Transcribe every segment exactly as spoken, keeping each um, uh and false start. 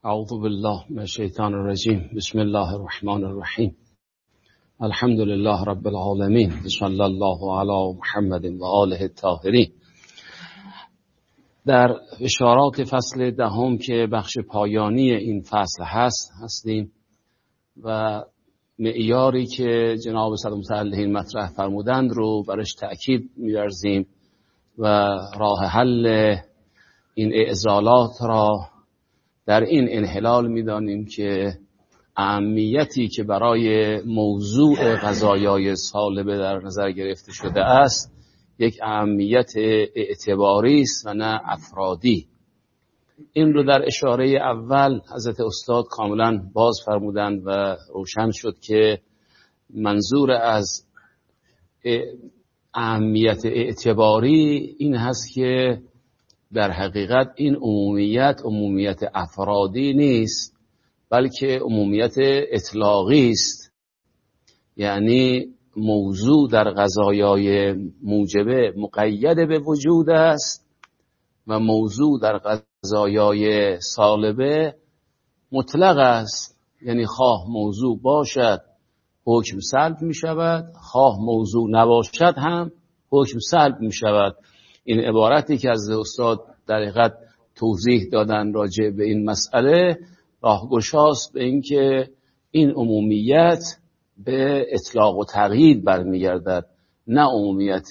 اعوذ بالله من الشیطان الرجیم. بسم الله الرحمن الرحیم. الحمد لله رب العالمین. صلی الله علی محمد و آله الطاهرین. در اشارات فصل دهم که بخش پایانی این فصل هست هستیم و معیاری که جناب صدرالمتعلحین مطرح فرمودند رو برش تأکید می‌ورزیم و راه حل این اعضالات را در این انحلال می‌دانیم که اهمیتی که برای موضوع قضایای سالبه در نظر گرفته شده است یک اهمیت اعتباری است و نه افرادی. این رو در اشاره اول حضرت استاد کاملا باز فرمودند و روشن شد که منظور از اهمیت اعتباری این هست که در حقیقت این عمومیت عمومیت افرادی نیست بلکه عمومیت اطلاقی است. یعنی موضوع در قضایای موجبه مقید به وجود است و موضوع در قضایای سالبه مطلق است. یعنی خواه موضوع باشد حکم سلب می شود، خواه موضوع نباشد هم حکم سلب می شود. این عبارتی که از استاد در حقیقت توضیح دادن راجع به این مسئله راهگشاست به این که این عمومیت به اطلاق و تقیید برمیگردد نه عمومیت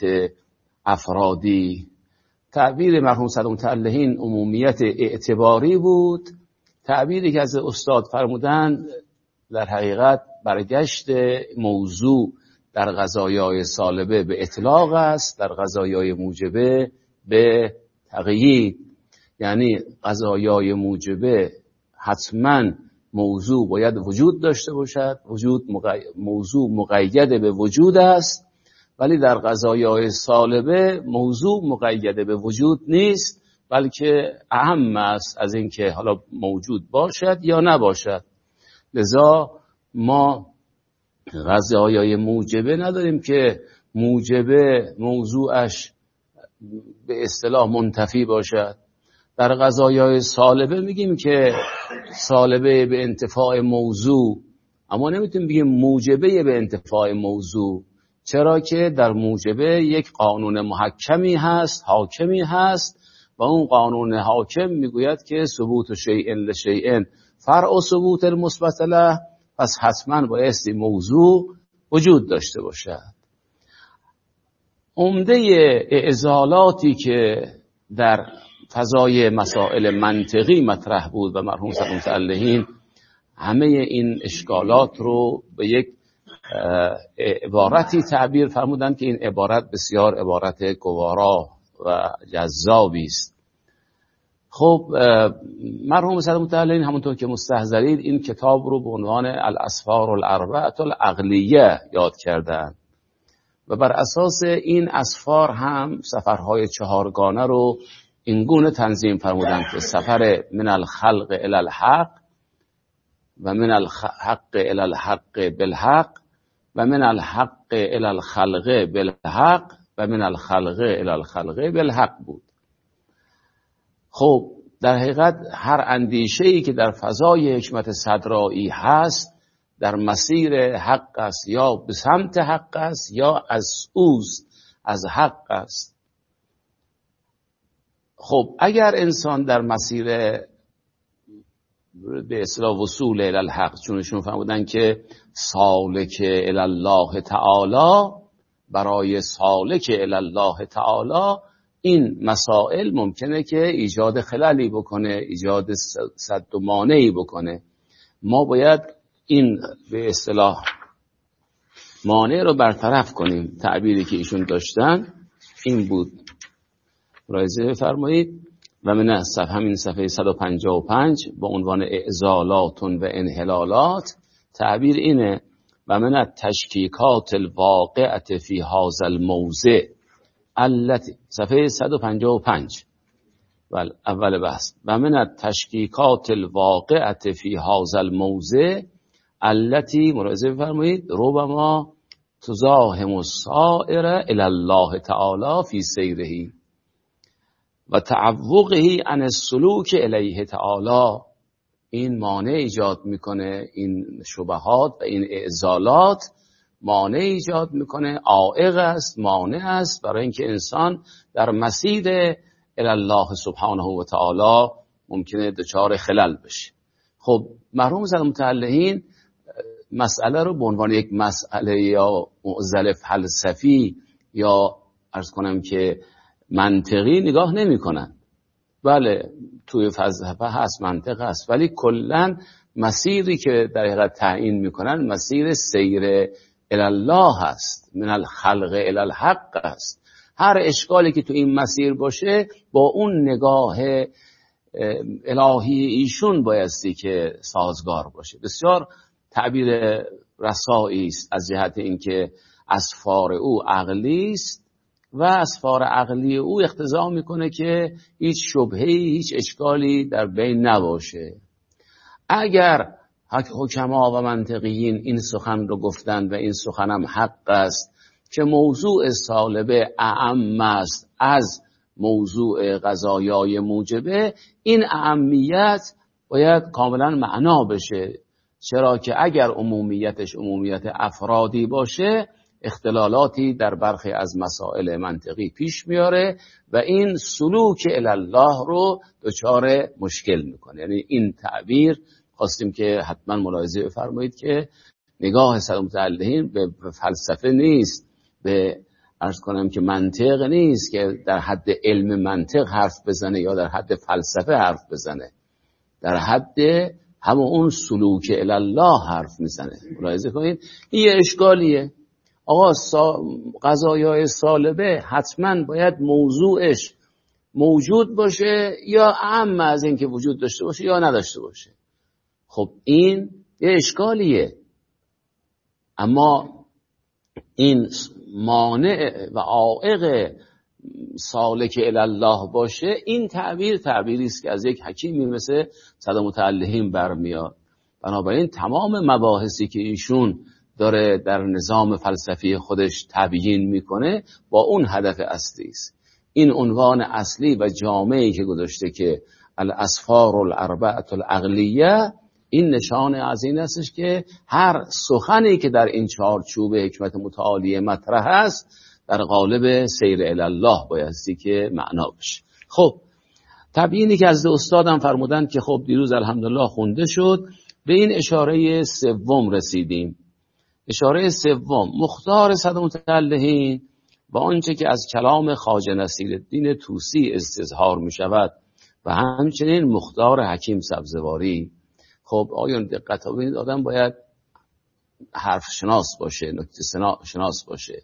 افرادی. تعبیر مرحوم صدرالمتعلحین عمومیت اعتباری بود. تعبیری که از استاد فرمودند در حقیقت برگشت موضوع در قضایای سالبه به اطلاق است، در قضایای موجبه به تقیید. یعنی قضایای موجبه حتما موضوع باید وجود داشته باشد، وجود مقی... موضوع مقید به وجود است، ولی در قضایای سالبه موضوع مقید به وجود نیست بلکه اهم است از این که حالا موجود باشد یا نباشد. لذا ما قضایای موجبه نداریم که موجبه موضوعش به اصطلاح منتفی باشد. در قضایای سالبه میگیم که سالبه به انتفاع موضوع، اما نمیتونیم بگیم موجبه به انتفاع موضوع. چرا که در موجبه یک قانون محکمی هست، حاکمی هست و اون قانون حاکم میگوید که ثبوت شیء لشیء فرع ثبوت المثبت له، پس حتما بایستی موضوع وجود داشته باشد. عمده اعضالاتی که در فضای مسائل منطقی مطرح بود و مرحوم صدرالمتعلحین همه این اشکالات رو به یک عبارتی تعبیر فرمودند که این عبارت بسیار عبارت گوارا و جذابی است. خب مرحوم صدرالمتعلحین همونطور که مستحضرید این کتاب رو به عنوان الاسفار الاربعه العقلیه یاد کردند و بر اساس این اسفار هم سفرهای چهارگانه رو اینگونه تنظیم فرمودند که سفر من الخلق الی الحق و من الحق الی الحق بالحق و من الحق الی الخلق بالحق و من الخلق الی الخلق بالحق بود. خب در حقیقت هر اندیشه‌ای که در فضای حکمت صدرایی هست در مسیر حق است، یا به سمت حق است یا از اوست، از حق است. خب اگر انسان در مسیر به اصطلاح وصول الی الحق، چونشون فرمودن که سالک الی الله تعالی، برای سالک الی الله تعالی این مسائل ممکنه که ایجاد خللی بکنه، ایجاد سد و مانعی بکنه. ما باید این به اصطلاح مانع رو برطرف کنیم. تعبیری که ایشون داشتن این بود، ملاحظه فرمایید. و من صفحه همین صفحه صد و پنجاه و پنج با عنوان اعضالات و انحلالات تعبیر اینه: و من التشکیکات الواقعه فی هذا الموضع التي، صفحه صد و پنجاه و پنج بله اول بحث. و من التشکیکات الواقعه فی هذا الموضع التي، ملاحظه فرمایید، ربما تزاحم السائر الی الله تعالی فی سیره و تعوقه عن السلوک الیه تعالی. این مانع ایجاد میکنه، این شبهات و این اعضالات مانع ایجاد میکنه، عائق است، مانع است برای اینکه انسان در مسیر الله سبحانه و تعالی ممکنه دچار خلل بشه. خب مرحوم زاده متعلقین مسئله رو به عنوان یک مسئله یا معضل فلسفی یا عرض کنم که منطقی نگاه نمی کنن. بله توی فلسفه هست، منطق هست، ولی کلا مسیری که در حقیقت تعیین میکنن مسیر سیر الله هست، من الخلق الی الحق است. هر اشکالی که تو این مسیر باشه با اون نگاه الهی ایشون بایستی که سازگار باشه. بسیار تعبیر رسایی است از جهت اینکه اسفار او عقلی است و اسفار عقلی او اقتضا میکنه که هیچ شبهه‌ای، هیچ اشکالی در بین نباشه. اگر حکما و منطقیین این سخن رو گفتند و این سخن هم حق است که موضوع سالبه اعم است از موضوع قضایای موجبه، این اهمیت باید کاملا معنا بشه. چرا که اگر عمومیتش عمومیت افرادی باشه اختلالاتی در برخی از مسائل منطقی پیش میاره و این سلوک الی الله رو دچار مشکل میکنه. یعنی این تعبیر خواستیم که حتما ملاحظه بفرمایید که نگاه زاده متعلقین به فلسفه نیست، به عرض کنم که منطق نیست که در حد علم منطق حرف بزنه یا در حد فلسفه حرف بزنه، در حد همون اون سلوک الی الله حرف میزنه. ملاحظه کنید این یه اشکالیه. آقا سا... قضایای سالبه حتما باید موضوعش موجود باشه یا اعم از این که وجود داشته باشه یا نداشته باشه. خب این یه اشکالیه، اما این مانع و عائق سالک الی الله باشه، این تعبیر تعبیری است که از یک حکیمی مثل زاده متعلقین برمیاد. بنابراین تمام مباحثی که ایشون داره در نظام فلسفی خودش تبیین میکنه با اون هدف اصلی است. این عنوان اصلی و جامعی که گذاشته که الاسفار الاربعه العقلیه، این نشان از این استش که هر سخنی که در این چارچوب حکمت متعالی مطرح است در قالب سیر الی الله بایستی که معنا بشه. خب تبیینی که از استادم فرمودن که خب دیروز الحمدلله خونده شد، به این اشاره سوم رسیدیم. اشاره سوم مختار زاده متعلقین و آنچه که از کلام خواجه نصیرالدین طوسی استظهار می شود و همچنین مختار حکیم سبزواری. خب آیان دقت ها ببینید، آدم باید حرف شناس باشه، نکته شناس باشه،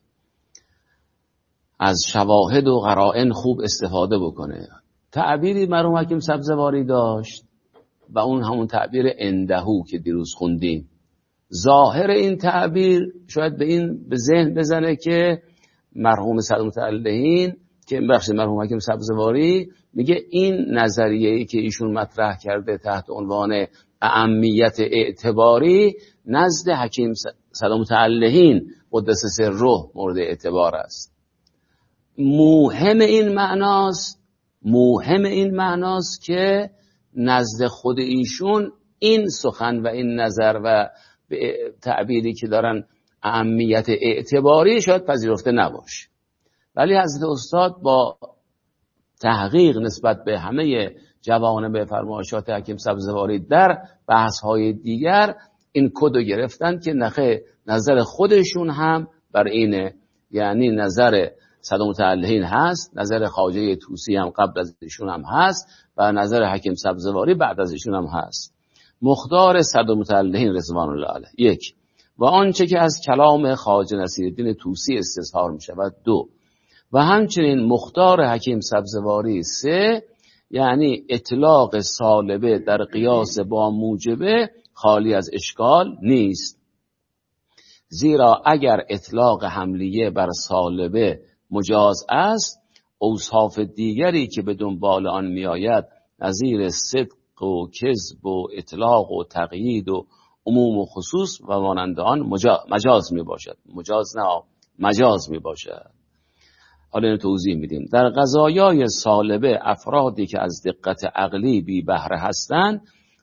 از شواهد و قرائن خوب استفاده بکنه. تعبیری مرحوم حکیم سبزواری داشت و اون همون تعبیر اندهو که دیروز خوندیم. ظاهر این تعبیر شاید به این به ذهن بزنه که مرحوم زاده متعلقین که بخش مرحوم حکیم سبزواری میگه این نظریه‌ای که ایشون مطرح کرده تحت عنوان اهمیت اعتباری نزد حکیم زاده متعلقین قدس سره مورد اعتبار است. مهم این معناست مهم این معناست که نزد خود ایشون این سخن و این نظر و تعبیری که دارن اهمیت اعتباری شاید پذیرفته نباشه، ولی حضرت استاد با تحقیق نسبت به همه جوانب فرمایشات حکیم سبزواری در بحث‌های دیگر این کدو گرفتن که نخه نظر خودشون هم بر اینه، یعنی نظر زاده متعلقین هست، نظر خواجه طوسی هم قبل از ایشون هم هست و نظر حکیم سبزواری بعد از ایشون هم هست. مختار زاده متعلقین رضوان الله علیه یک، و آنچه که از کلام خواجه نصیرالدین طوسی استظهار می شود دو، و همچنین مختار حکیم سبزواری سه، یعنی اطلاق سالبه در قیاس با موجبه خالی از اشکال نیست، زیرا اگر اطلاق حملیه بر سالبه مجاز است، اوصاف دیگری که به دنبال آن می آید نظیر صدق و کذب و اطلاق و تقیید و عموم و خصوص و مانند آن مجاز می باشد. مجاز نه مجاز می باشد. حالا اینو توضیح میدیم. در قضایای سالبه افرادی که از دقت عقلی بی بهره هستند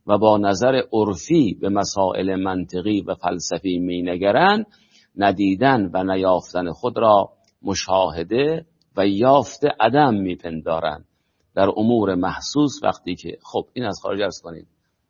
و با نظر عرفی به مسائل منطقی و فلسفی مینگرند، ندیدن و نیافتن خود را مشاهده و یافت عدم میپندارند. در امور محسوس وقتی که خب این از خارج عرض کنیم،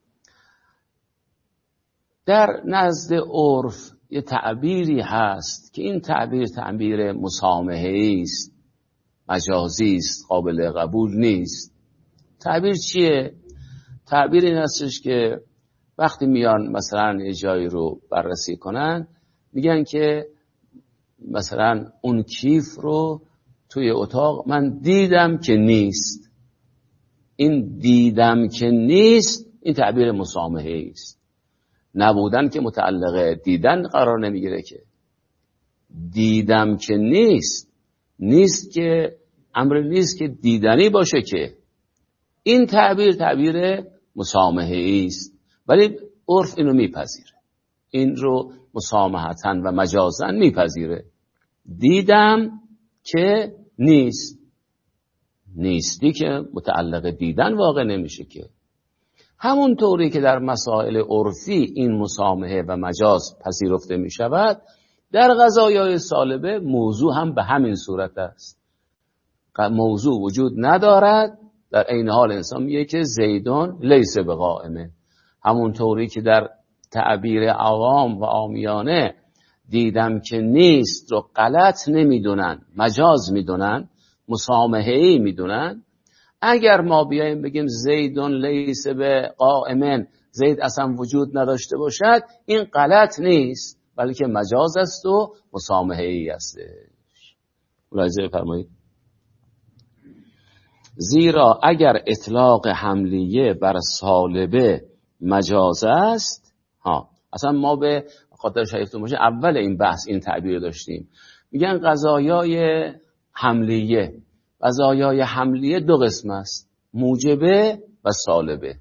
در نزد عرف یه تعبیری هست که این تعبیر تعبیر مسامحه‌ای است، مجازی است، قابل قبول نیست. تعبیر چیه؟ تعبیر این هستش که وقتی میان مثلا یه جایی رو بررسی کنن، میگن که مثلا اون کیف رو توی اتاق من دیدم که نیست. این دیدم که نیست این تعبیر مسامحه‌ای است. نبودن که متعلق دیدن قرار نمیگیره، که دیدم که نیست، نیست که امر نیست که دیدنی باشه، که این تعبیر تعبیر مسامحه‌ای است، ولی عرف اینو میپذیره، این رو مسامحتاً و مجازاً میپذیره. دیدم که نیست، نیستی که متعلق دیدن واقع نمیشه. که همون طوری که در مسائل عرفی این مسامحه و مجاز پذیرفته می شود، در قضایای سالبه موضوع هم به همین صورت است. موضوع وجود ندارد، در عین حال انسان میگه که زیدون لیس بقائمه. همون طوری که در تعبیر عوام و عامیانه دیدم که نیست رو غلط نمیدونن، مجاز میدونن، مسامحه‌ای میدونن، اگر ما بیایم بگیم زیدون لیس به قائمن، زید اصلا وجود نداشته باشد، این غلط نیست، بلکه مجاز است و مسامحه‌ای است. ملاحظه فرمایید. زیرا اگر اطلاق حملیه بر سالبه مجاز است، ها اصلا ما به خاطر شریفتون باشه اول این بحث این تعبیر داشتیم، میگن قضایای حملیه، قضایای حملیه دو قسم است، موجبه و سالبه.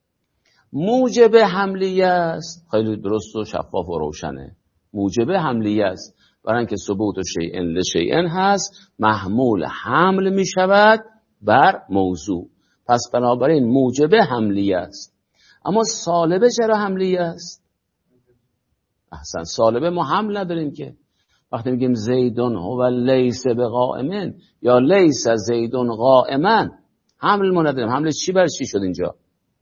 موجبه حملیه است، خیلی درست و شفاف و روشنه. موجبه حملیه است برای اینکه ثبوت شیء لشیء هست، محمول حمل می شود بر موضوع، پس بنابراین موجبه حملیه است. اما سالبه چرا حملیه است؟ احسن، سالبه ما حمل نداریم که. وقتی میگیم زیدون هو لیس بقائمن یا لیس زیدون قائمن، حمل ما نداریم. حمل چی بر چی شد اینجا؟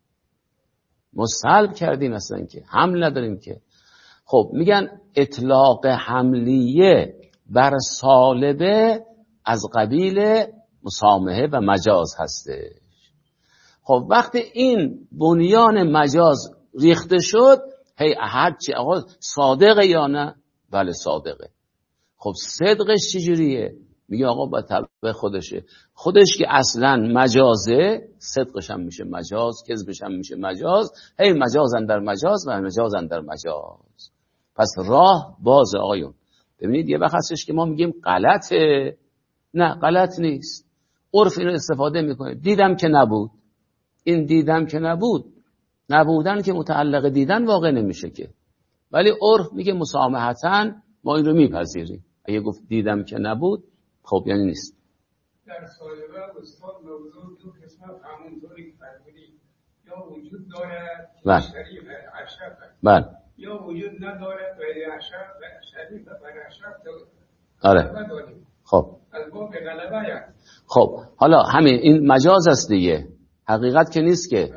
ما سلب کردیم اصلا، که حمل نداریم که. خب میگن اطلاق حملیه بر سالبه از قبیل مسامحه و مجاز هستش. خب وقتی این بنیان مجاز ریخته شد، هی هرچی آقا صادقه یا نه؟ بله صادقه. خب صدقش چجوریه؟ میگه آقا با طبع خودشه، خودش که اصلا مجازه، صدقش هم میشه مجاز، کذبش هم میشه مجاز، هی مجازن در مجاز و مجازن در مجاز. پس راه باز آقایون. ببینید یه وقت هستش که ما میگیم غلطه، نه غلط نیست، عرف این رو استفاده میکنه. دیدم که نبود، این دیدم که نبود، نبودن که متعلق دیدن واقع نمیشه که، ولی عرف میگه مسامحتاً ما این رو میپذیریم. اگه گفت دیدم که نبود، خب یعنی نیست. در سالبه استاد موضوع دو قسمت همونطوری که فرمودی، یا وجود دارد که شریف اشرف، بله، یا وجود ندارد و اشرف شریف بر اشرف آره. خب از باب غلبه هست. خب حالا همین این مجاز است دیگه، حقیقت که نیست که.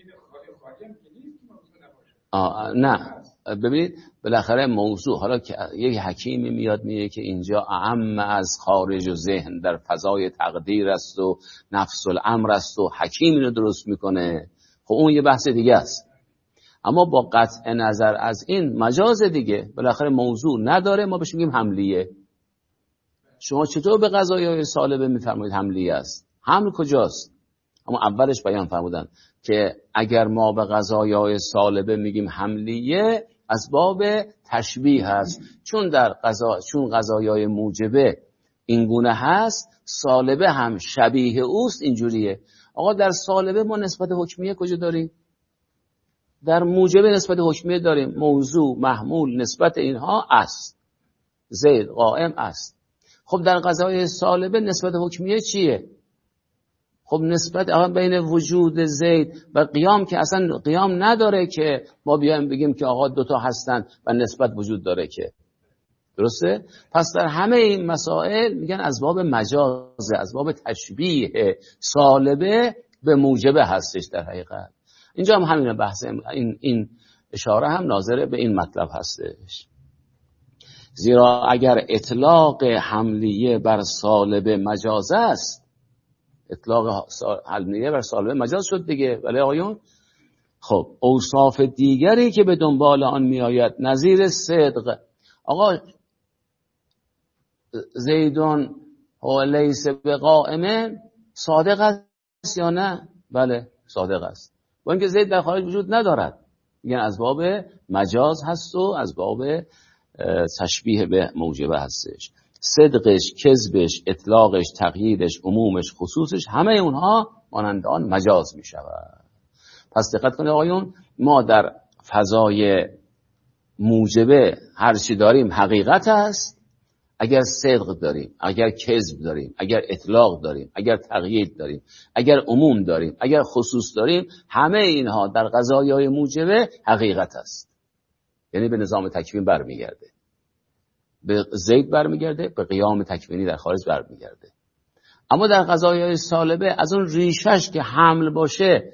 آه نه ببینید بالاخره موضوع، حالا که یک حکیمی میاد میگه که اینجا اعم از خارج و ذهن در فضای تقدیر است و نفس الامر است و حکیم اینو درست میکنه، خب اون یه بحث دیگه است. اما با قطع نظر از این مجاز دیگه، بالاخره موضوع نداره، ما بهش میگیم حملیه. شما چطور به قضایای سالبه میفرمایید حملیه است؟ حمل کجاست؟ اما اولش بیان فرمودن که اگر ما به قضایای سالبه میگیم حملیه، از باب تشبیه هست، چون در قضا چون قضایای موجبه اینگونه هست، سالبه هم شبیه اوست. اینجوریه آقا، در سالبه ما نسبت حکمیه کجا داریم؟ در موجبه نسبت حکمیه داریم. موضوع محمول نسبت اینها است، زید قائم است. خب در قضایای سالبه نسبت حکمیه چیه؟ خب نسبت آقا بین وجود زید و قیام که اصلا قیام نداره که ما بیایم بگیم که آقا دوتا هستن و نسبت وجود داره که. درسته؟ پس در همه این مسائل میگن از باب مجازه، از باب تشبیه سالبه به موجبه هستش در حقیقت. اینجا هم همین بحث، این, این اشاره هم ناظر به این مطلب هستش. زیرا اگر اطلاق حملیه بر سالبه مجاز است، اطلاق حملیه بر سالبه مجاز شد دیگه، ولی آقایون خب اوصاف دیگری که به دنبال آن میآید نظیر صدق، آقا زیدون هو لیس بقائم صادق است یا نه؟ بله صادق است، با اینکه زید در خارج وجود ندارد، یعنی از باب مجاز هست و از باب تشبیه به موجبه هستش. صدقش، کذبش، اطلاقش، تقییدش، عمومش، خصوصش، همه اونها مانند آن مجاز می شود. پس دقت کنید آقایون، ما در فضای موجبه هر چی داریم حقیقت است. اگر صدق داریم، اگر کذب داریم، اگر اطلاق داریم، اگر تقیید داریم، اگر عموم داریم، اگر خصوص داریم، همه اینها در قضایای موجبه حقیقت است. یعنی به نظام تکوین برمیگرده، به زید برمیگرده، به قیام تکوینی در خارج برمیگرده. اما در قضایای سالبه از اون ریشش که حمل باشه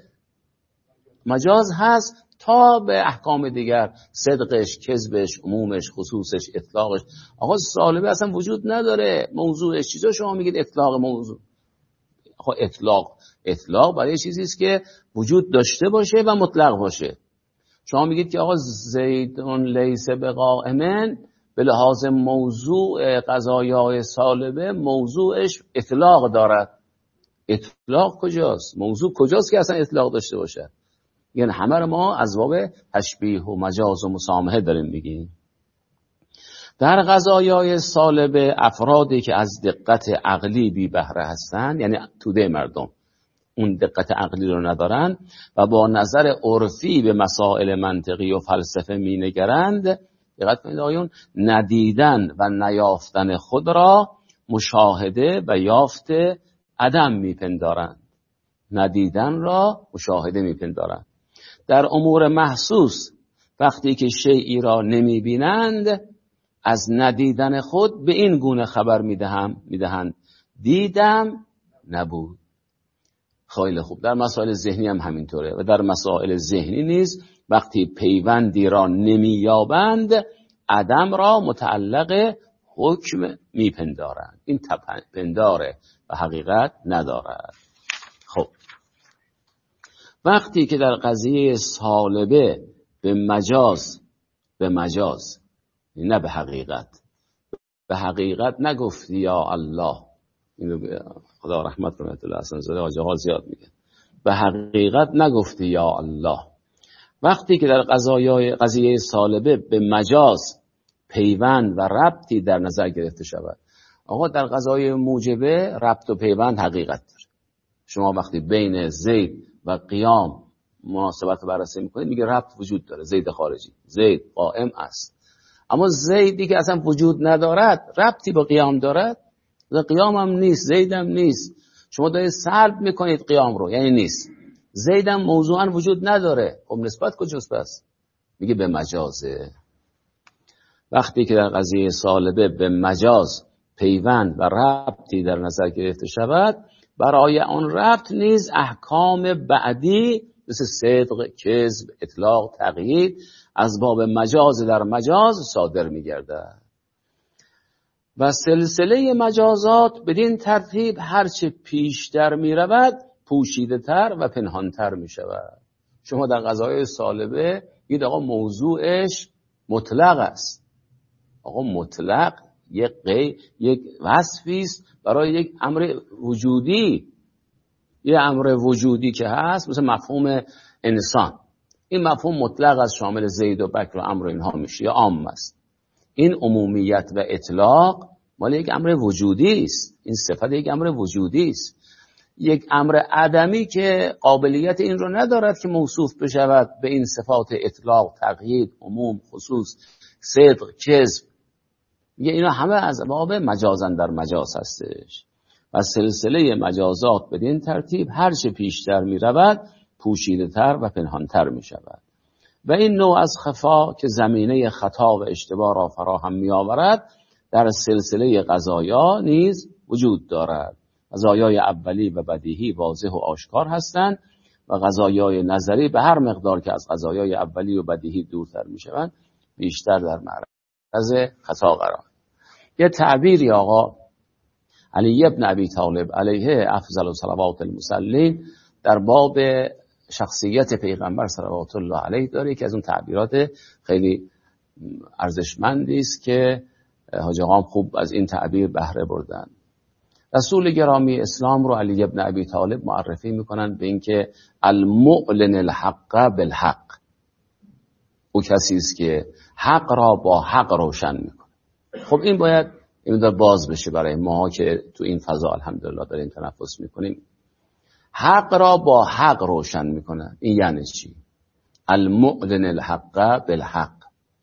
مجاز هست تا به احکام دیگر، صدقش، کذبش، عمومش، خصوصش، اطلاقش. آقا سالبه اصلا وجود نداره، موضوعش چیزا شما میگید اطلاق موضوع. آقا اطلاق اطلاق برای چیزی است که وجود داشته باشه و مطلق باشه. شما میگید که آقا زیدون لیس بقائمن، به لحاظ موضوع قضایای سالبه موضوعش اطلاق دارد. اطلاق کجاست؟ موضوع کجاست که اصلا اطلاق داشته باشه؟ یعنی همه رو ما از باب تشبیه و مجاز و مسامحه داریم میگیم. در قضایای سالبه افرادی که از دقت عقلی بی بهره هستند، یعنی توده مردم اون دقت عقلی رو ندارن و با نظر عرفی به مسائل منطقی و فلسفه مینگرند، دقت کنید آیون، ندیدن و نیافتن خود را مشاهده و یافت عدم میپندارند. ندیدن را مشاهده میپندارند. در امور محسوس وقتی که شیئی را نمیبینند، از ندیدن خود به این گونه خبر میدهم میدهند دیدم نبود. خیلی خوب. در مسائل ذهنی هم همینطوره و در مسائل ذهنی نیز وقتی پیوندی را نمییابند، عدم را متعلق حکم میپندارند. این پنداره و حقیقت ندارد. خب وقتی که در قضیه سالبه به مجاز به مجاز نه به حقیقت به حقیقت نگفتی یا الله، اینو خدا رحمت کنه الله حسن زاده آجاها زیاد میگه، به حقیقت نگفتی یا الله. وقتی که در قضایای قضیه سالبه به مجاز پیوند و ربطی در نظر گرفته شود، آقا در قضای موجبه ربط و پیوند حقیقت داره. شما وقتی بین زید و قیام مناسبت رو بررسی میکنید، میگه ربط وجود داره، زید خارجی، زید قائم است. اما زیدی که اصلا وجود ندارد ربطی با قیام دارد؟ قیام هم نیست، زید هم نیست. شما دارید سلب میکنید قیام رو، یعنی نیست. زید هم موضوعا وجود نداره. خب نسبت کجاست پس؟ میگه به مجازه. وقتی که در قضیه سالبه به مجاز پیوند و ربطی در نظر گرفته شود، برای آن ربط نیز احکام بعدی مثل صدق، کذب، اطلاق، تقیید از باب مجاز در مجاز صادر می‌گردد. و سلسله مجازات بدین ترتیب هرچه پیشتر می‌رود پوشیده‌تر و پنهان‌تر می‌شود. شما در قضایای سالبه گید آقا موضوعش مطلق است. آقا مطلق یک قی یک وصفی است برای یک امر وجودی. یه امر وجودی که هست مثل مفهوم انسان، این مفهوم مطلق از شامل زید و بکر و امر اینها میشه یا عام است. این عمومیت و اطلاق مال یک امر وجودی است. این صفت یک امر وجودی است. یک امر عدمی که قابلیت این رو ندارد که موصوف بشود به این صفات اطلاق، تقیید، عموم، خصوص، صدق، کذب. میگه اینا همه از باب مجازن در مجاز هستش. و سلسله مجازات بدین ترتیب هر چه پیشتر می رود پوشیده تر و پنهانتر می شود و این نوع از خفا که زمینه خطا و اشتباه را فراهم می آورد در سلسله قضایا نیز وجود دارد. قضایای اولی و بدیهی واضح و آشکار هستند و قضایای نظری به هر مقدار که از قضایای اولی و بدیهی دورتر می شوند بیشتر در معرض خطا قرار. یه تعبیری آقا علی ابن ابی طالب علیه افضل الصلوات المسلین در باب شخصیت پیغمبر صلوات الله علیه داره که از اون تعبیرات خیلی ارزشمندی است که حاجی آقام خوب از این تعبیر بهره بردن. رسول گرامی اسلام رو علی ابن ابی طالب معرفی میکنن به اینکه المعلن الحق بالحق، او کسی است که حق را با حق روشن میکنه. خب این باید این در باز بشه برای ما که تو این فضا الحمدلله داریم تنفس میکنیم. حق را با حق روشن میکنه. این یعنی چی؟ المعلن الحق بالحق.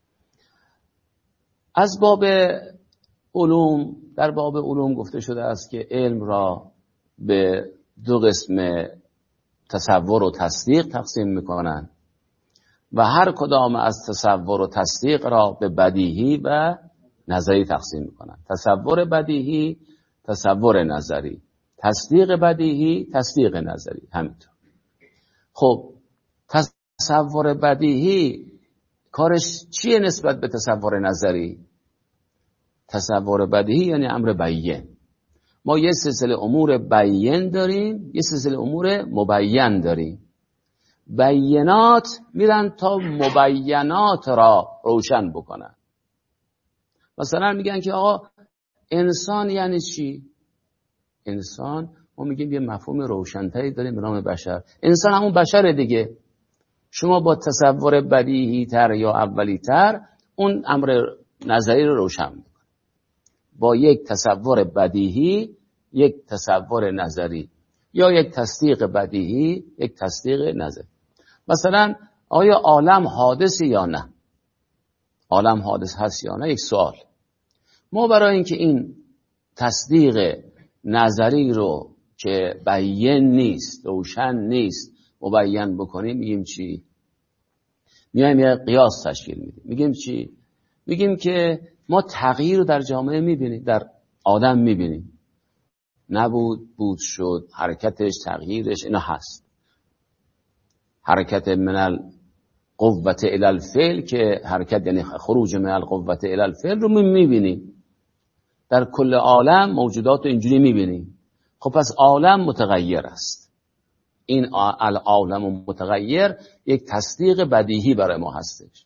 از باب علوم، در باب علوم گفته شده است که علم را به دو قسم تصور و تصدیق تقسیم میکنن و هر کدام از تصور و تصدیق را به بدیهی و نظری تقسیم میکنن. تصور بدیهی، تصور نظری، تصدیق بدیهی، تصدیق نظری، همینطور. خب تصور بدیهی کارش چیه نسبت به تصور نظری؟ تصور بدیهی یعنی امر بیان. ما یه سلسله امور بیان داریم، یه سلسله امور مبین داریم. بیانات میرن تا مبینات را روشن بکنن. مثلا میگن که آقا انسان یعنی چی؟ انسان، ما میگیم یه مفهوم روشن‌تری داریم به نام بشر. انسان همون بشره دیگه. شما با تصور بدیهی تر یا اولی تر اون امر نظری رو روشن میکنه. با یک تصور بدیهی یک تصور نظری یا یک تصدیق بدیهی یک تصدیق نظری. مثلا آیا عالم حادث یا نه؟ عالم حادث هست یا نه؟ یک سوال. ما برای اینکه این تصدیق نظری رو که بیان نیست، روشن نیست، مبین بکنیم میگیم چی؟ میایم یه قیاس تشکیل میدیم. میگیم چی؟ میگیم که ما تغییر رو در جامعه میبینیم، در آدم میبینیم. نبود، بود شد، حرکتش، تغییرش، اینا هست. حرکت من القوة الی الفعل که حرکت یعنی خروج من القوة الی الفعل رو میبینیم. در کل عالم موجودات رو اینجوری میبینیم. خب پس عالم متغیر است. این العالم متغیر یک تصدیق بدیهی برای ما هستش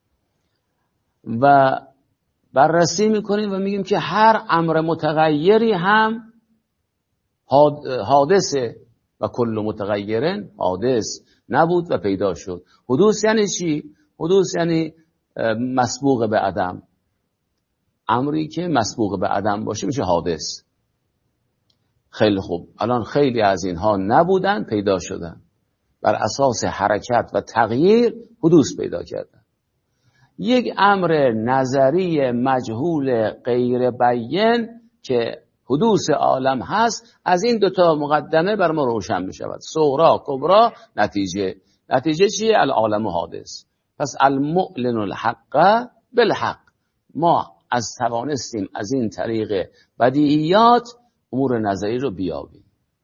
و بررسی میکنیم و میگیم که هر امر متغیری هم حادثه و کل متغیرن حادث، نبود و پیدا شد. حدوث یعنی چی؟ حدوث یعنی مسبوق به عدم. امری که مسبوق به عدم باشه میشه حادث. خیلی خوب، الان خیلی از اینها نبودن پیدا شدن، بر اساس حرکت و تغییر حدوث پیدا کردن. یک امر نظری مجهول غیر بیان که حدوث عالم هست، از این دوتا مقدمه بر ما روشن می شود. صغرا کبرا، نتیجه. نتیجه چیه؟ العالم حادث. پس المعلن الحق بالحق. ما از توانستیم از این طریق بدیهیات امور نظری رو بیابیم.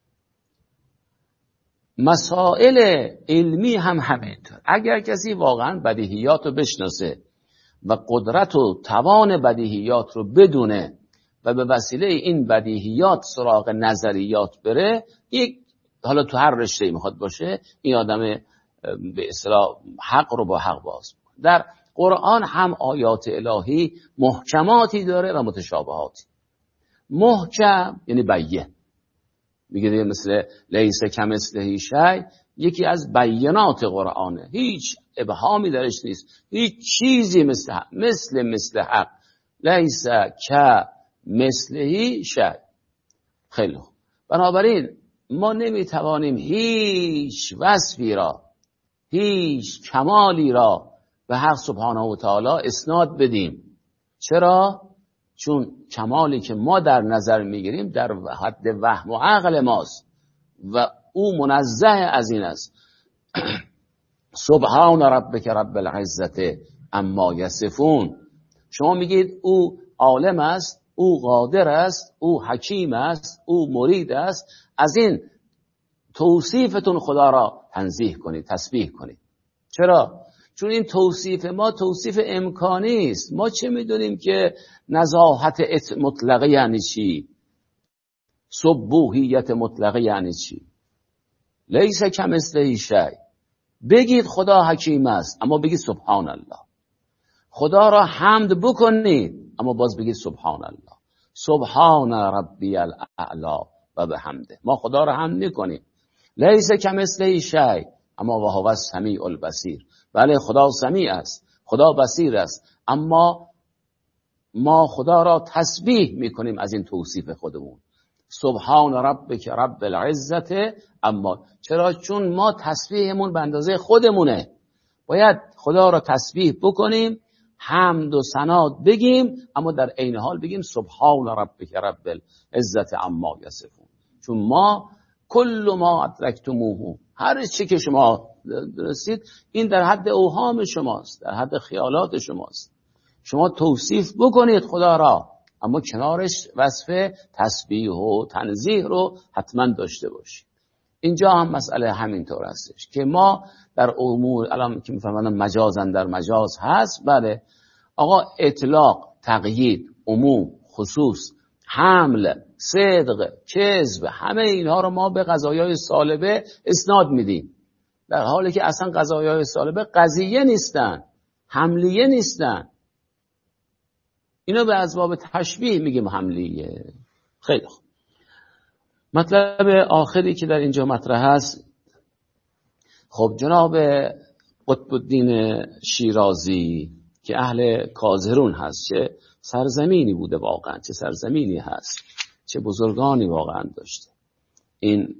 مسائل علمی هم همینطور. اگر کسی واقعا بدیهیات رو بشناسه و قدرت و توان بدیهیات رو بدونه و به وسیله این بدیهیات سراغ نظریات بره، یک حالا تو هر رشته‌ای میخواد باشه، این آدم به اصطلاح حق رو با حق باز میکنه. در قرآن هم آیات الهی محکماتی داره و متشابهاتی. محکم یعنی بیان، میگه مثل لیس کمثله شیء، یکی از بیانات قرآنه، هیچ ابهامی درش نیست، هیچ چیزی مثل حق. مثل مثل حق، لیس کمثله شیء. خیلی خوب. بنابراین ما نمیتوانیم هیچ وصفی را، هیچ کمالی را به حق سبحانه و تعالی اسناد بدیم. چرا؟ چون کمالی که ما در نظر میگیریم در حد وهم و عقل ماست و او منزه از این است. سبحان ربک رب العزت اما یصفون. شما میگید او عالم است، او قادر است، او حکیم است، او مرید است. از این توصیفتون خدا را تنزیه کنید، تسبیح کنید. چرا؟ چون این توصیف ما توصیف امکانی است. ما چه میدونیم که نزاهت مطلقه یعنی چی؟ سبوحیت مطلقه یعنی چی؟ لیس کمثله شیء. بگید خدا حکیم است اما بگید سبحان الله. خدا را حمد بکنید اما باز بگید سبحان الله. سبحان ربی الاعلی و بحمده. ما خدا را حمد میکنیم. لیس کمثله شیء اما و هو السمیع البصیر. بله خدا سمیع است، خدا بصیر است، اما ما خدا را تسبیح میکنیم از این توصیف خودمون. سبحان ربک رب العزت اما. چرا؟ چون ما تسبیحمون به اندازه خودمونه. باید خدا را تسبیح بکنیم، حمد و ثنا بگیم، اما در عین حال بگیم سبحان ربک رب العزت اما یصفون. چون ما کل ما ادرکتموه، هر چی که شما درستید این در حد اوهام شماست، در حد خیالات شماست. شما توصیف بکنید خدا را، اما کنارش وصف تسبیح و تنزیه رو حتما داشته باشید. اینجا هم مسئله همینطور هستش که ما در امور الان که میفرمایند مجازن در مجاز هست. بله آقا، اطلاق، تقیید، عموم، خصوص، حمل، صدق، کذب، همه اینها رو ما به قضایای سالبه اسناد میدیم، در حالی که اصلا قضایای سالبه قضیه نیستن، حملیه نیستن. اینو به اسباب تشبیه میگیم حملیه. خیلی خوب. مطلب آخری که در اینجا مطرح هست، خب جناب قطب الدین شیرازی که اهل کازرون هست، چه سرزمینی بوده واقعا، چه سرزمینی هست، چه بزرگانی واقعا داشته. این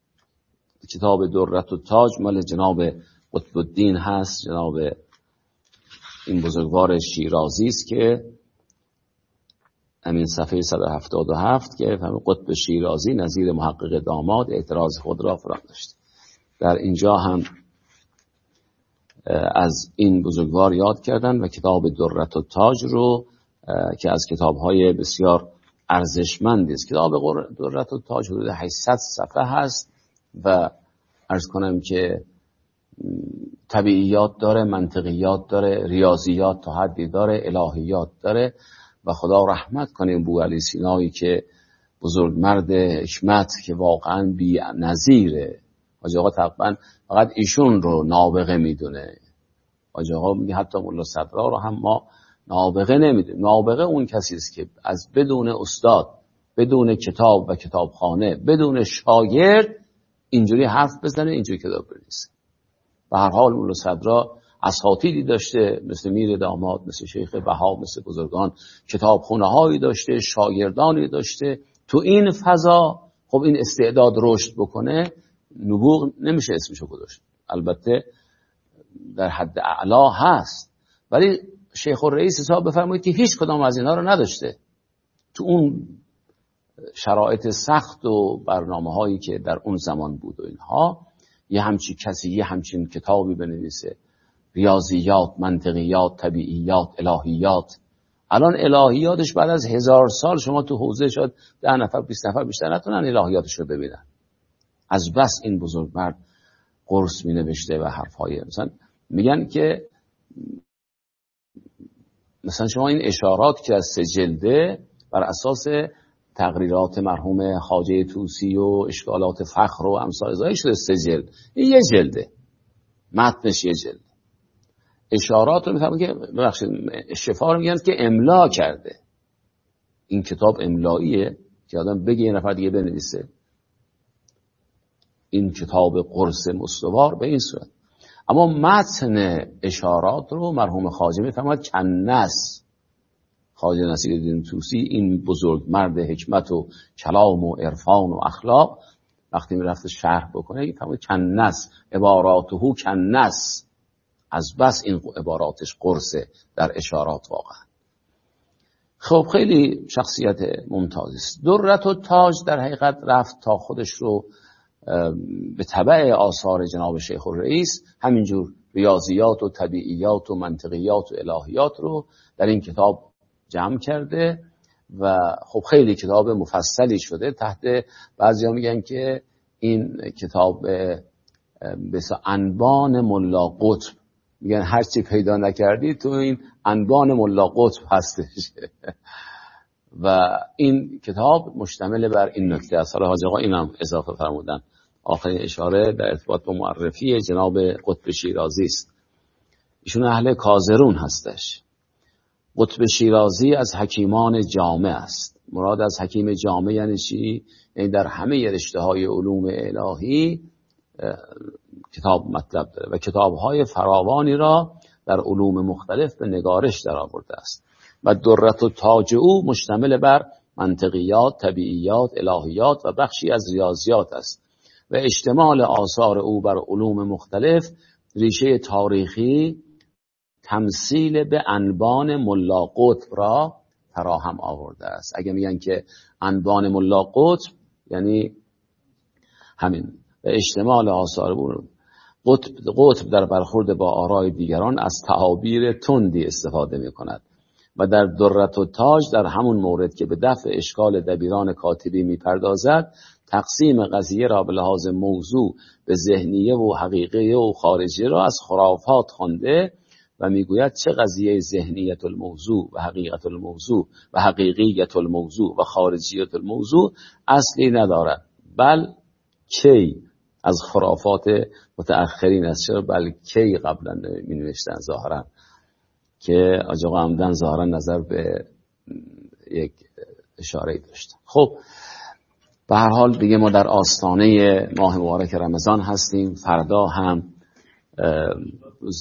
کتاب درت التاج مال جناب قطب الدین هست، جناب این بزرگوار شیرازی است که همین صفحه صد و هفتاد و هفت که فهم قطب شیرازی نظیر محقق داماد اعتراض خود را فرام داشته. در اینجا هم از این بزرگوار یاد کردن و کتاب درت التاج رو که از کتاب‌های بسیار ارزشمندی است. کتاب درت التاج حدود هشتصد صفحه هست و عرض کنم که طبیعیات داره، منطقیات داره، ریاضیات تا حدی داره، الهیات داره و خدا رحمت کنه بو علی سینایی که بزرگ مرد حکمت که واقعا بی نظیره. حاجی آقا تقریبا فقط ایشون رو نابغه میدونه. حاجی آقا میگه حتی مولا صدرا رو هم ما نابغه نمیدونه. نابغه اون کسی است که از بدون استاد، بدون کتاب و کتابخانه، بدون شاگرد اینجوری حرف بزنه، اینجوری کتاب بنویسه. به هر حال مولا صدرا اساتیدی داشته، مثل میر داماد، مثل شیخ بها، مثل بزرگان، کتابخونه هایی داشته، شاگردانی داشته. تو این فضا خب این استعداد رشد بکنه، نبوغ نمیشه اسمشو گذاشت، البته در حد اعلا هست، ولی شیخ الرئیس حساب بفرمایید که هیچ کدام از اینا رو نداشته. تو اون شرایط سخت و برنامه هایی که در اون زمان بود و اینها، یه همچین کسی یه همچین کتابی بنویسه، ریاضیات، منطقیات، طبیعیات، الهیات. الان الهیاتش بعد از هزار سال شما تو حوزه شد ده نفر بیست نفر بیشتر نتونن الهیاتش رو ببینن، از بس این بزرگ مرد قرص می نوشته و حرفهای. مثلا میگن که مثلا شما این اشارات که از سه جلده بر اساس تقریرات مرحوم خواجه طوسی و اشکالات فخر و امثال ازایی شده سه جلد، این یه جلده، متنش یه جلد. اشارات رو میفهمن که ببخشید شفا رو میگن که املا کرده. این کتاب املاییه که آدم بگه یه نفر دیگه بنویسه. این کتاب قرص مستوار به این صورت. اما متن اشارات رو مرحوم خواجه میفهمد کنس. خواجه نصیرالدین طوسی این بزرگ مرد حکمت و کلام و عرفان و اخلاق وقتی میرفت شرح بکنه میفهمد کنس عباراته کنس، از بس این عباراتش قرصه در اشارات واقعا. خب خیلی شخصیت ممتازی است. درت و تاج در حقیقت رفت تا خودش رو به تبع آثار جناب شیخ الرئیس همینجور ریاضیات و طبیعیات و منطقیات و الهیات رو در این کتاب جمع کرده و خب خیلی کتاب مفصلی شده. تحت بعضیا میگن که این کتاب به انبان ملا قطب، میگن هر چی پیدا نکردی تو این انبان ملا قطب هستش. و این کتاب مشتمل بر این نکته است. حالا حاج آقا اینم اضافه فرمودن، آخرین اشاره در ارتباط با معرفی جناب قطب شیرازی است. ایشون اهل کازرون هستش. قطب شیرازی از حکیمان جامع است. مراد از حکیم جامع یعنی چی؟ یعنی در همه رشته‌های علوم الهی کتاب مطلب داره و کتاب‌های فراوانی را در علوم مختلف به نگارش در آورده است. و درت و تاج او مشتمل بر منطقیات، طبیعیات، الهیات و بخشی از ریاضیات است و اشتمال آثار او بر علوم مختلف ریشه تاریخی تمثیل به انبان ملا قطب را فراهم آورده است. اگه میگن که انبان ملا قطب یعنی همین. و اشتمال آثار او قطب, قطب در برخورد با آراء دیگران از تعابیر تندی استفاده می کند و در درت و تاج در همون مورد که به دفع اشکال دبیران کاتبی می پردازد تقسیم قضیه را به لحاظ موضوع به ذهنیه و حقیقیه و خارجیه را از خرافات خوانده و میگوید چه قضیه ذهنیت الموضوع و حقیقت الموضوع و حقیقیت الموضوع و خارجیت الموضوع اصلی ندارد، بل کی از خرافات متأخرین است. چرا بل کی قبلا می نوشتن ظاهرا که حاج آقا عمدن ظاهرا نظر به یک اشاره داشتن. خب به هر حال دیگه ما در آستانه ماه مبارک رمضان هستیم. فردا هم روز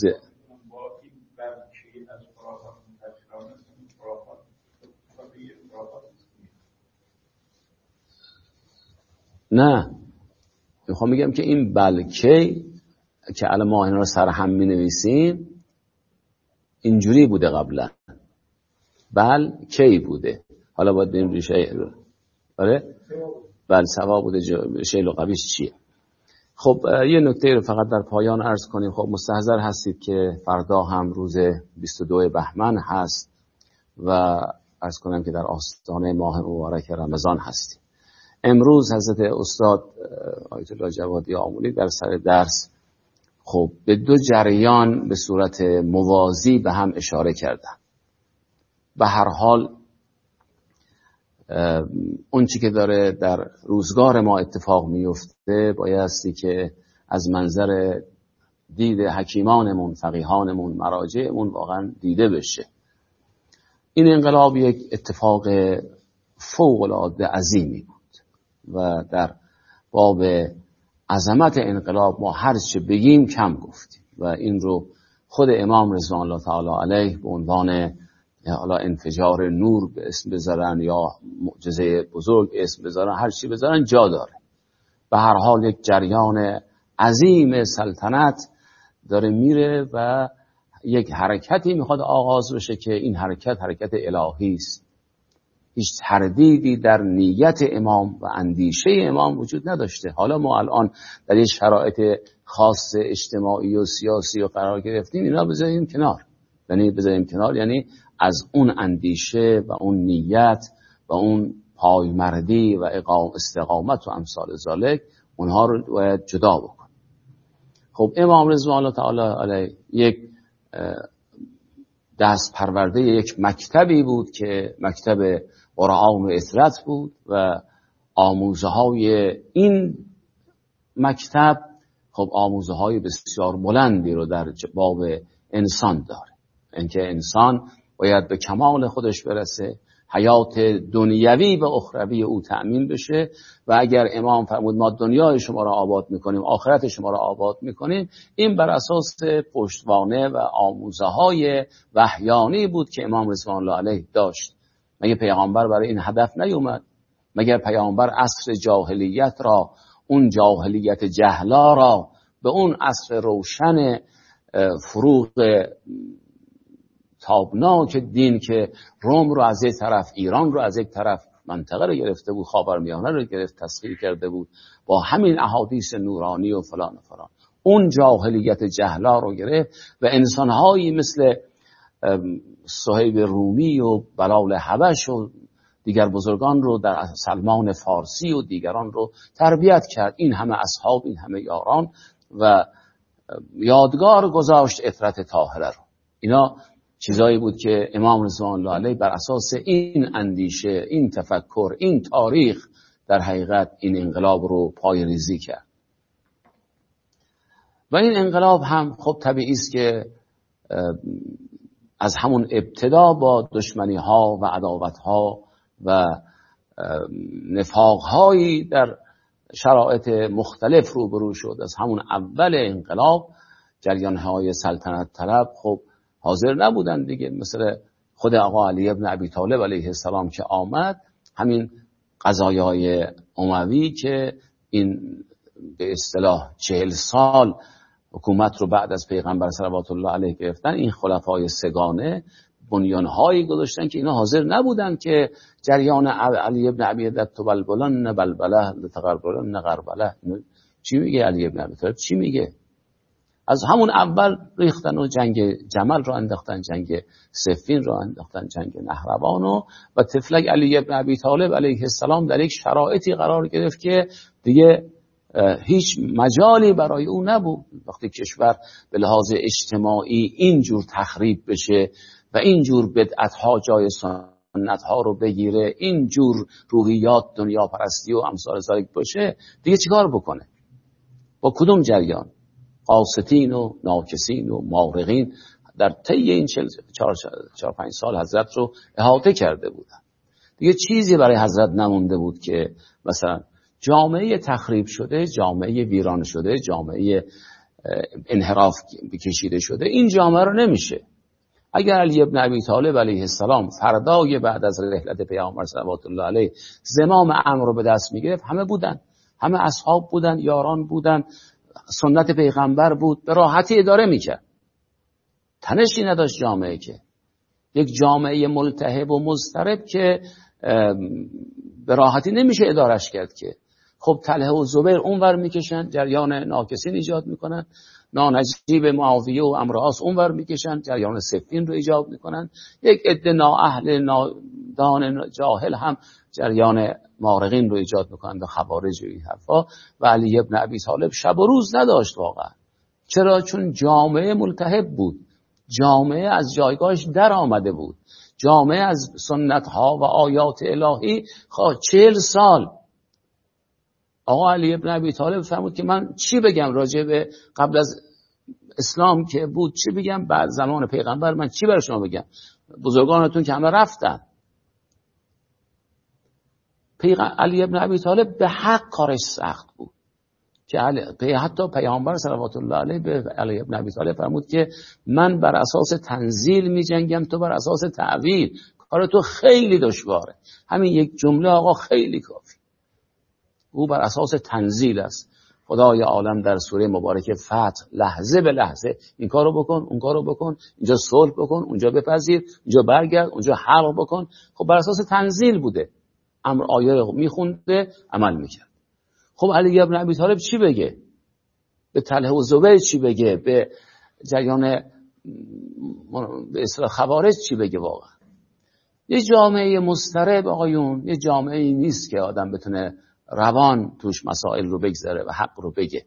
نه میخوام بگم که این بلکی که الان ما اینا رو سرهم می نویسیم اینجوری بوده قبلا، بل کی بوده. حالا باید بریم ریشه آره بل سوا بوده شیل و قبیش چیه. خب یه نکته رو فقط در پایان عرض کنیم. خب مستحضر هستید که فردا هم روز بیست و دو بهمن هست و عرض کنم که در آستانه ماه مبارک رمضان هستیم. امروز حضرت استاد آیت الله جوادی آمولی در سر درس خب به دو جریان به صورت موازی به هم اشاره کردن. به هر حال اون چی که داره در روزگار ما اتفاق میفته بایستی که از منظر دید حکیمانمون، فقیهانمون، مراجعمون واقعا دیده بشه. این انقلاب یک اتفاق فوق العاده عظیمی بود و در باب عظمت انقلاب ما هر چه بگیم کم گفتیم و این رو خود امام رضوان الله تعالی علیه به عنوان حالا انفجار نور به اسم بذارن یا معجزه بزرگ اسم بذارن، هر چی بذارن جا داره. به هر حال یک جریان عظیم سلطنت داره میره و یک حرکتی میخواد آغاز بشه که این حرکت حرکت الهی است. هیچ تردیدی در نیت امام و اندیشه امام وجود نداشته. حالا ما الان در یک شرایط خاص اجتماعی و سیاسی و قرار گرفتیم، اینا بذاریم کنار. یعنی بذاریم کنار یعنی از اون اندیشه و اون نیت و اون پایمردی و اقام استقامت و امثال ذالک اونها رو باید جدا بکن. خب امام رضوان الله تعالی علیه یک دست پرورده یک مکتبی بود که مکتب قرآن و اطرت بود و آموزه های این مکتب خب آموزه های بسیار بلندی رو در باب انسان داره. اینکه انسان باید به کمال خودش برسه، حیات دنیوی و اخروی او تأمین بشه و اگر امام فرمود ما دنیای شما را آباد میکنیم، آخرت شما را آباد میکنیم، این بر اساس پشتوانه و آموزه های وحیانی بود که امام رضوان الله علیه داشت. مگه پیامبر برای این هدف نیومد؟ مگر پیامبر عصر جاهلیت را، اون جاهلیت جهلا را به اون عصر روشن فروغ تابناک دین که روم رو از یک طرف، ایران رو از یک طرف، منطقه رو گرفته بود، خاورمیانه رو گرفت، تسخیر کرده بود با همین احادیث نورانی و فلان و فلان. اون جاهلیت جهلا رو گرفت و انسانهایی مثل صهیب رومی و بلال حبش و دیگر بزرگان رو، در سلمان فارسی و دیگران رو تربیت کرد. این همه اصحاب، این همه یاران، و یادگار گذاشت عطرت طاهره رو. اینا چیزایی بود که امام رضوان الله علیه بر اساس این اندیشه، این تفکر، این تاریخ در حقیقت این انقلاب رو پای ریزی کرد. و این انقلاب هم خب طبیعی است که از همون ابتدا با دشمنی ها و عداوت ها و نفاق هایی در شرایط مختلف روبرو شد. از همون اول انقلاب جریان های سلطنت طلب خب حاضر نبودن دیگه، مثل خود آقا علی ابن ابی طالب علیه السلام که آمد، همین قضایای اموی که این به اصطلاح چهل سال حکومت رو بعد از پیغمبر صلوات الله علیه گرفتن، این خلفای سگانه بنیانهایی گذاشتن که اینا حاضر نبودن که جریان علی ابن ابی دت بلبلن بلبله لتغربلن غربله. چی میگه علی ابن ابی طالب؟ چی میگه؟ از همون اول ریختن و جنگ جمل رو انداختن، جنگ صفین رو انداختن، جنگ نهروان و و طفلک علی ابن ابی طالب علیه السلام در یک شرایطی قرار گرفت که دیگه هیچ مجالی برای او نبود. وقتی کشور به لحاظ اجتماعی اینجور تخریب بشه و اینجور بدعت‌ها جای سنت‌ها رو بگیره، اینجور روحیات دنیا پرستی و امثال ذالک باشه، دیگه چیکار بکنه؟ با کدوم جریان؟ قاسطین و ناکسین و مارقین در طی این چهار پنج سال حضرت رو احاطه کرده بودن. دیگه چیزی برای حضرت نمونده بود که مثلا جامعه تخریب شده، جامعه ویران شده، جامعه انحراف بکشیده شده، این جامعه رو نمیشه. اگر علی ابن ابی طالب علیه السلام فردای بعد از رحلت پیامبر صلوات الله علیه زمام امر رو به دست میگرفت، همه بودن، همه اصحاب بودن، یاران بودن، سنت پیغمبر بود، به راحتی اداره میکرد. تنشی نداشت جامعه. که یک جامعه ملتهب و مضطرب که به راحتی نمیشه ادارش کرد. که خب طلحه و زبیر اونور میکشن، جریان ناکسین ایجاد میکنن، نانجیب معاویه و امرآس اونور میکشن، جریان صفین رو ایجاد میکنن، یک عده نااهل نادان جاهل هم جریان مارقین رو ایجاد میکنن و خوارج و این حرفا. و علی ابن ابی طالب شب و روز نداشت واقعا. چرا؟ چون جامعه ملتهب بود، جامعه از جایگاهش در آمده بود، جامعه از سنت ها و آیات الهی خواه چهل سال. آقا علی ابن ابی طالب فرمود که من چی بگم راجع به قبل از اسلام که بود، چی بگم بعد زمان پیغمبر، من چی برای شما بگم؟ بزرگانتون که همه رفتن. علی ابن ابی طالب به حق کارش سخت بود که حتی پیامبر صلوات الله علیه به علی ابن ابی طالب فرمود که من بر اساس تنزیل می جنگم، تو بر اساس تعویل، کار تو خیلی دشواره. همین یک جمله آقا خیلی کافی. او بر اساس تنزیل است. خدای عالم در سوره مبارکه فتح لحظه به لحظه این کارو بکن، اون کارو بکن، اینجا صلح بکن، اونجا بپذیر، اینجا برگرد، اونجا حرب بکن. خب بر اساس تنزیل بوده، امر آیه میخونده، عمل میکرد. خب علی ابن ابی طالب چی بگه؟ به طلحه و زبیر چی بگه؟ به جریان به اصطلاح خوارج چی بگه؟ واقعا یه جامعه مضطرب آقایون، یه جامعه نیست که آدم بتونه روان توش مسائل رو بگذاره و حق رو بگه.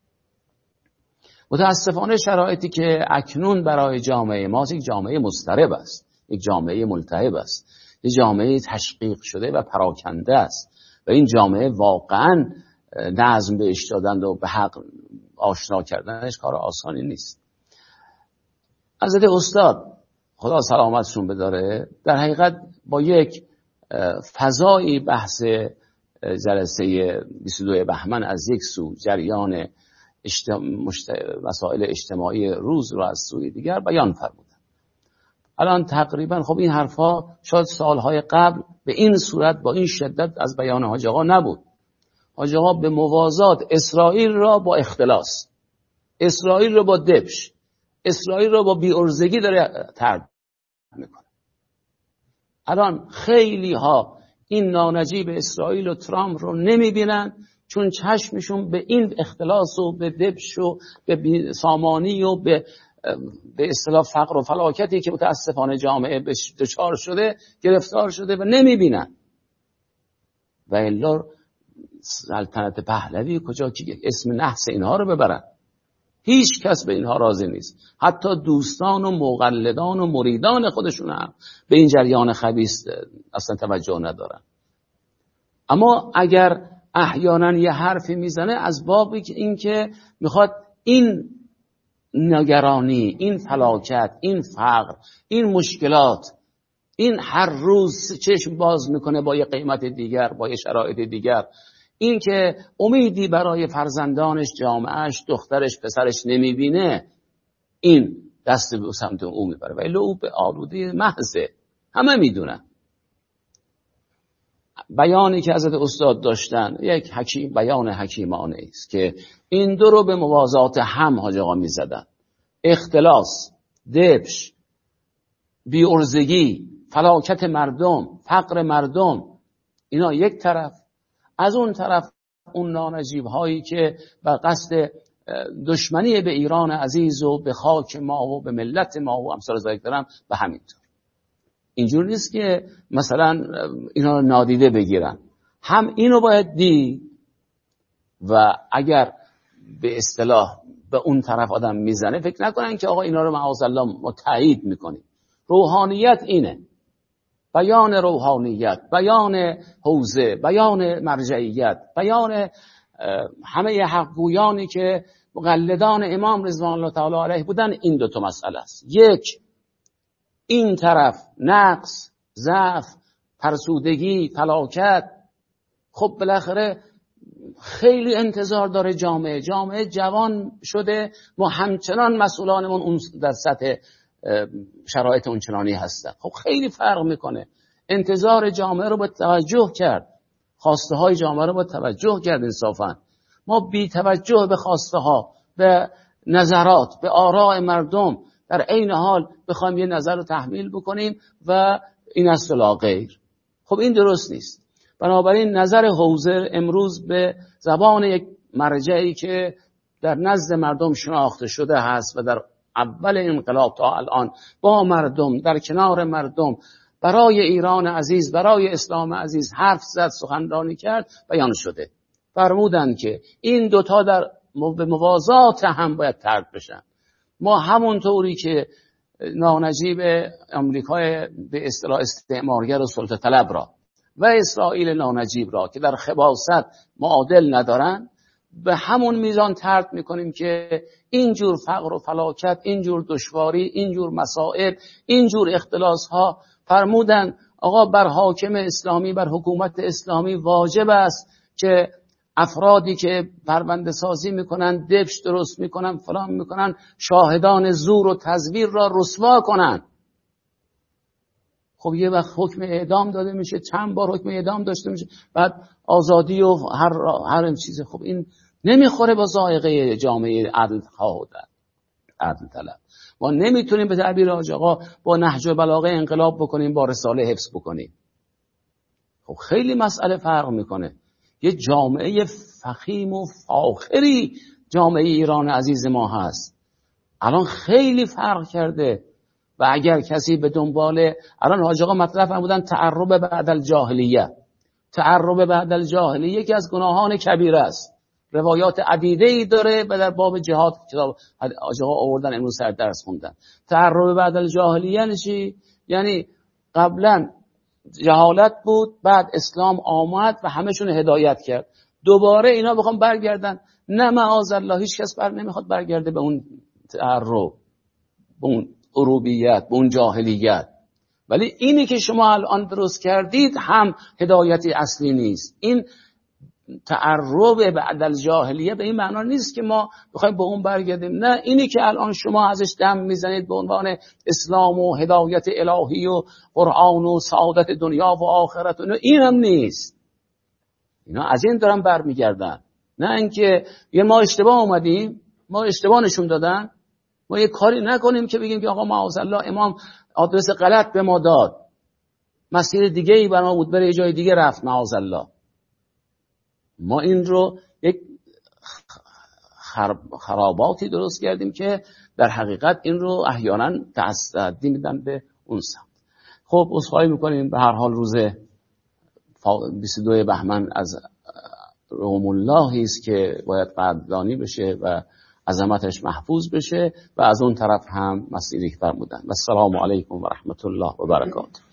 متاسفانه شرایطی که اکنون برای جامعه ما یک جامعه مضطرب است، یک جامعه ملتهب است، یک جامعه تشقیق شده و پراکنده است و این جامعه واقعا نظم بهش دادن و به حق آشنا کردنش کار آسانی نیست. حضرت استاد خدا سلامتشون بداره در حقیقت با یک فضایی بحث جلسه بیست و دو بهمن از یک سو، جریان اجتماع... مشت... مسائل اجتماعی روز رو از سوی دیگر بیان فرمودن. الان تقریبا خب این حرفا شاید سالهای قبل به این صورت با این شدت از بیان حاج آقا نبود. حاج آقا به موازات اسرائیل را با اختلاس، اسرائیل را با دبش، اسرائیل را با بی‌عرضگی داره ترد میکنه. الان خیلی ها این نانجیب اسرائیل و ترامپ رو نمیبینن، چون چشمشون به این اختلاس و به دبش و به سامانی و به به اصطلاح فقر و فلاکتی که متاسفانه جامعه بهش دچار شده گرفتار شده و نمیبینن. و الا سلطنت پهلوی کجا که اسم نحس اینها رو ببرن؟ هیچ کس به اینها راضی نیست. حتی دوستان و مقلدان و مریدان خودشون هم به این جریان خبیث اصلا توجه ندارن. اما اگر احیانا یه حرفی میزنه از باب این که میخواد این نگرانی، این فلاکت، این فقر، این مشکلات، این هر روز چشم باز میکنه با یه قیمت دیگر، با یه شرایط دیگر، این که امیدی برای فرزندانش، جامعهش، دخترش، پسرش نمیبینه، این دست به سمت او میبره. ولی او به آلوده محضه، همه میدونن. بیانی که حضرت استاد داشتن یک حکیم، بیان حکیمانه است که این دو رو به موازات هم حاج آقا میزدن. اختلاس، دبش، بی‌عرضگی، فلاکت مردم، فقر مردم، اینا یک طرف. از اون طرف اون نانجیب هایی که به قصد دشمنی به ایران عزیز و به خاک ما و به ملت ما و امثال ذالک دارن به همینطور. اینجور نیست که مثلا اینا رو نادیده بگیرن، هم اینو باید دید. و اگر به اصطلاح به اون طرف آدم میزنه فکر نکنن که آقا اینا رو معاذالله ما تایید میکنیم. روحانیت اینه، بیان روحانیت، بیان حوزه، بیان مرجعیت، بیان همه حقگویانی که مقلدان امام رضوان الله تعالی علیه بودن. این دو تا مسئله است. یک، این طرف نقص، ضعف، فرسودگی، فلاکت. خب بالاخره خیلی انتظار داره جامعه. جامعه جوان شده، ما همچنان مسئولانمون اون در سطح شرایط اونچنانی هستن. خب خیلی فرق میکنه. انتظار جامعه رو با توجه کرد، خواسته های جامعه رو با توجه کرد. انصافا ما بی توجه به خواسته ها، به نظرات، به آراء مردم در عین حال بخوایم یه نظر رو تحمیل بکنیم و این است لا غیر. خب این درست نیست. بنابراین نظر حوزه امروز به زبان یک مرجعی که در نزد مردم شناخته شده هست و در اول انقلاب تا الان با مردم، در کنار مردم، برای ایران عزیز، برای اسلام عزیز حرف زد، سخنرانی کرد، بیان شده. فرمودند که این دوتا در به موازات هم باید ترک بشن. ما همونطوری که نانجیب امریکای به اصطلاح استعمارگر و سلطه طلب را و اسرائیل نانجیب را که در خباثت معادل ندارن، به همون میزان ترک میکنیم که اینجور فقر و فلاکت، اینجور دشواری، اینجور مسائل، اینجور اختلاس ها. فرمودن آقا بر حاکم اسلامی، بر حکومت اسلامی واجب است که افرادی که پرونده سازی میکنن، دبش درست میکنن، فلان میکنن، شاهدان زور و تزویر را رسوا کنن. خب یه وقت حکم اعدام داده میشه، چند بار حکم اعدام داشته میشه، بعد آزادی و هر هر چیز. خب این نمیخوره با ذائقه جامعه عدل خواه و عدل طلب. ما نمیتونیم به تعبیر حاج آقا با نهج و بلاغه انقلاب بکنیم، با رساله حفظ بکنیم. خب خیلی مسئله فرق میکنه. یه جامعه فخیم و فاخری جامعه ایران عزیز ما هست، الان خیلی فرق کرده. و اگر کسی به دنبال الان حاج آقا مطلب فرمودن تعرب بعد الجاهلیه، تعرب بعد الجاهلیه یکی از گناهان کبیره است. روایات عدیده‌ای داره و در باب جهاد کتاب حاج آقا آوردن، امروز سر درس خوندن. تعرب بعد الجاهلیه چی؟ یعنی قبلا جهالت بود، بعد اسلام آمد و همشون هدایت کرد، دوباره اینا بخوام برگردن. نه معاذالله، هیچ کس بر نمیخواد برگرده به اون تعرب، به اون عروبیت، به اون جاهلیت. ولی اینی که شما الان درست کردید هم هدایتی اصلی نیست. این تعرب بعد الجاهلیه به این معنا نیست که ما بخوایم به اون برگردیم. نه، اینی که الان شما ازش دم میزنید به عنوان اسلام و هدایت الهی و قرآن و سعادت دنیا و آخرت، و این هم نیست. اینا از این دارن برمیگردن. نه اینکه یه ما اشتباه اومدیم، ما اشتباه نشون دادن، ما یه کاری نکنیم که بگیم که آقا معاذالله امام آدرس غلط به ما داد، مسیر دیگه ای برای ما بود، بره جای دیگه رفت معاذالله. ما این رو یک خراباتی درست کردیم که در حقیقت این رو احیانا تعدی میدن به اون سمت. خب عذرخواهی میکنیم. به هر حال روز بیست و دو بهمن از روم الله است که باید قدردانی بشه و عظمتش محفوظ بشه و از اون طرف هم مسیری فرمودن. و السلام علیکم و رحمت الله و برکاته.